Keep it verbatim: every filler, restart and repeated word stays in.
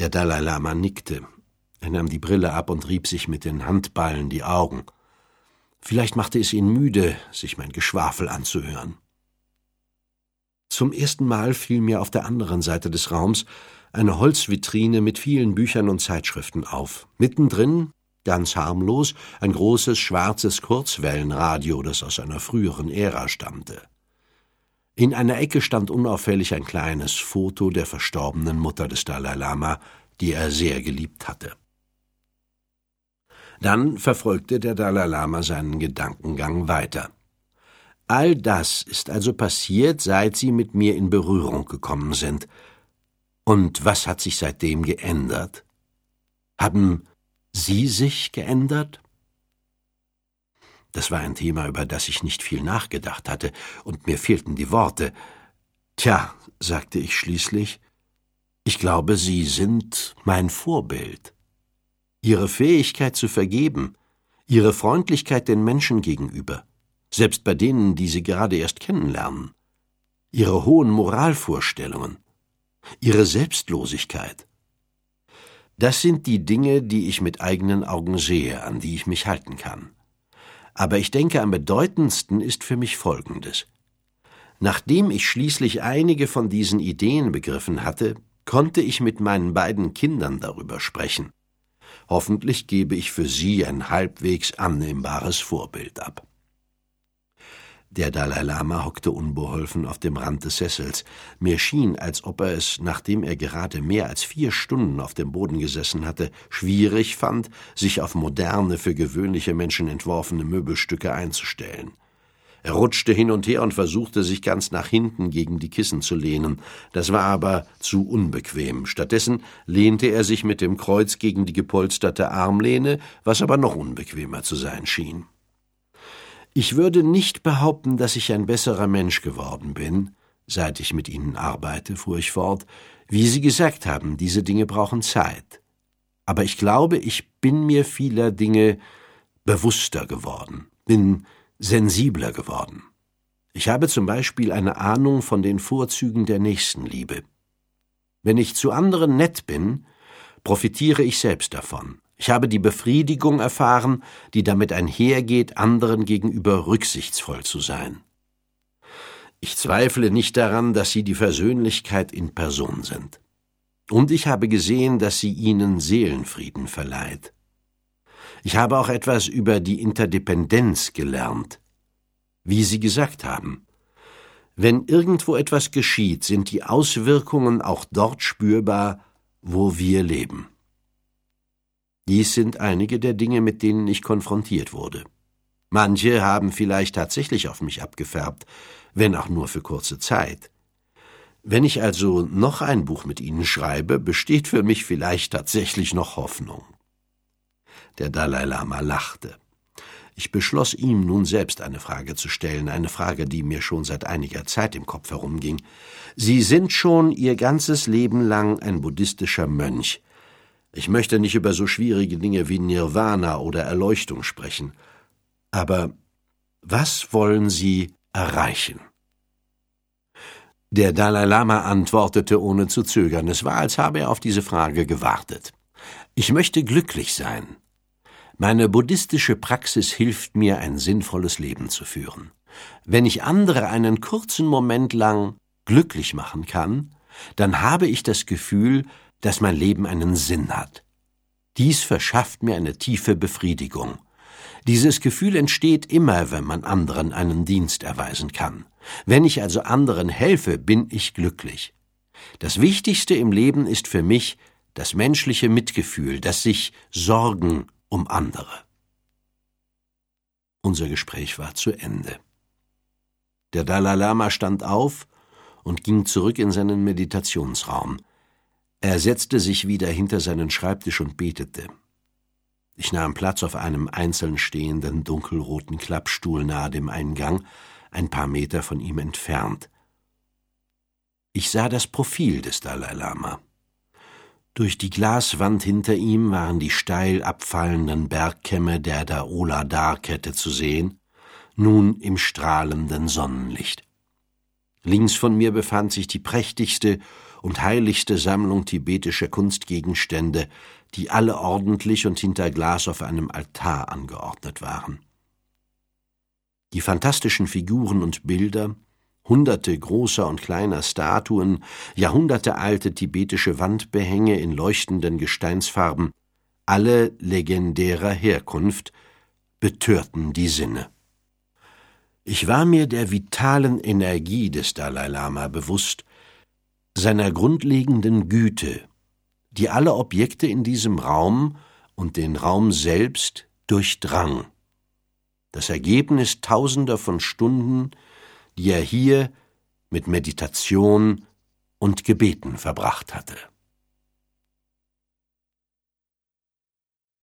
Der Dalai Lama nickte. Er nahm die Brille ab und rieb sich mit den Handballen die Augen. Vielleicht machte es ihn müde, sich mein Geschwafel anzuhören. Zum ersten Mal fiel mir auf der anderen Seite des Raums eine Holzvitrine mit vielen Büchern und Zeitschriften auf. Mittendrin, ganz harmlos, ein großes schwarzes Kurzwellenradio, das aus einer früheren Ära stammte. In einer Ecke stand unauffällig ein kleines Foto der verstorbenen Mutter des Dalai Lama, die er sehr geliebt hatte. Dann verfolgte der Dalai Lama seinen Gedankengang weiter. All das ist also passiert, seit Sie mit mir in Berührung gekommen sind. Und was hat sich seitdem geändert? Haben Sie sich geändert? Das war ein Thema, über das ich nicht viel nachgedacht hatte, und mir fehlten die Worte. Tja, sagte ich schließlich, ich glaube, Sie sind mein Vorbild. Ihre Fähigkeit zu vergeben, Ihre Freundlichkeit den Menschen gegenüber, selbst bei denen, die Sie gerade erst kennenlernen, Ihre hohen Moralvorstellungen, Ihre Selbstlosigkeit. Das sind die Dinge, die ich mit eigenen Augen sehe, an die ich mich halten kann. Aber ich denke, am bedeutendsten ist für mich Folgendes. Nachdem ich schließlich einige von diesen Ideen begriffen hatte, konnte ich mit meinen beiden Kindern darüber sprechen. Hoffentlich gebe ich für sie ein halbwegs annehmbares Vorbild ab. Der Dalai Lama hockte unbeholfen auf dem Rand des Sessels. Mir schien, als ob er es, nachdem er gerade mehr als vier Stunden auf dem Boden gesessen hatte, schwierig fand, sich auf moderne, für gewöhnliche Menschen entworfene Möbelstücke einzustellen. Er rutschte hin und her und versuchte, sich ganz nach hinten gegen die Kissen zu lehnen. Das war aber zu unbequem. Stattdessen lehnte er sich mit dem Kreuz gegen die gepolsterte Armlehne, was aber noch unbequemer zu sein schien. Ich würde nicht behaupten, dass ich ein besserer Mensch geworden bin, seit ich mit Ihnen arbeite, fuhr ich fort. Wie Sie gesagt haben, diese Dinge brauchen Zeit. Aber ich glaube, ich bin mir vieler Dinge bewusster geworden, bin sensibler geworden. Ich habe zum Beispiel eine Ahnung von den Vorzügen der Nächstenliebe. Wenn ich zu anderen nett bin, profitiere ich selbst davon. Ich habe die Befriedigung erfahren, die damit einhergeht, anderen gegenüber rücksichtsvoll zu sein. Ich zweifle nicht daran, dass Sie die Versöhnlichkeit in Person sind. Und ich habe gesehen, dass sie ihnen Seelenfrieden verleiht. Ich habe auch etwas über die Interdependenz gelernt. Wie Sie gesagt haben, wenn irgendwo etwas geschieht, sind die Auswirkungen auch dort spürbar, wo wir leben. Dies sind einige der Dinge, mit denen ich konfrontiert wurde. Manche haben vielleicht tatsächlich auf mich abgefärbt, wenn auch nur für kurze Zeit. Wenn ich also noch ein Buch mit Ihnen schreibe, besteht für mich vielleicht tatsächlich noch Hoffnung. Der Dalai Lama lachte. Ich beschloss, ihm nun selbst eine Frage zu stellen, eine Frage, die mir schon seit einiger Zeit im Kopf herumging. Sie sind schon Ihr ganzes Leben lang ein buddhistischer Mönch. Ich möchte nicht über so schwierige Dinge wie Nirvana oder Erleuchtung sprechen. Aber was wollen Sie erreichen? Der Dalai Lama antwortete ohne zu zögern. Es war, als habe er auf diese Frage gewartet. Ich möchte glücklich sein. Meine buddhistische Praxis hilft mir, ein sinnvolles Leben zu führen. Wenn ich andere einen kurzen Moment lang glücklich machen kann, dann habe ich das Gefühl, dass mein Leben einen Sinn hat. Dies verschafft mir eine tiefe Befriedigung. Dieses Gefühl entsteht immer, wenn man anderen einen Dienst erweisen kann. Wenn ich also anderen helfe, bin ich glücklich. Das Wichtigste im Leben ist für mich das menschliche Mitgefühl, das sich Sorgen um andere. Unser Gespräch war zu Ende. Der Dalai Lama stand auf und ging zurück in seinen Meditationsraum. Er setzte sich wieder hinter seinen Schreibtisch und betete. Ich nahm Platz auf einem einzeln stehenden, dunkelroten Klappstuhl nahe dem Eingang, ein paar Meter von ihm entfernt. Ich sah das Profil des Dalai Lama. Durch die Glaswand hinter ihm waren die steil abfallenden Bergkämme der Daola-Dar-Kette zu sehen, nun im strahlenden Sonnenlicht. Links von mir befand sich die prächtigste und heiligste Sammlung tibetischer Kunstgegenstände, die alle ordentlich und hinter Glas auf einem Altar angeordnet waren. Die fantastischen Figuren und Bilder, hunderte großer und kleiner Statuen, jahrhundertealte tibetische Wandbehänge in leuchtenden Gesteinsfarben, alle legendärer Herkunft, betörten die Sinne. Ich war mir der vitalen Energie des Dalai Lama bewusst, seiner grundlegenden Güte, die alle Objekte in diesem Raum und den Raum selbst durchdrang. Das Ergebnis tausender von Stunden, die er hier mit Meditation und Gebeten verbracht hatte.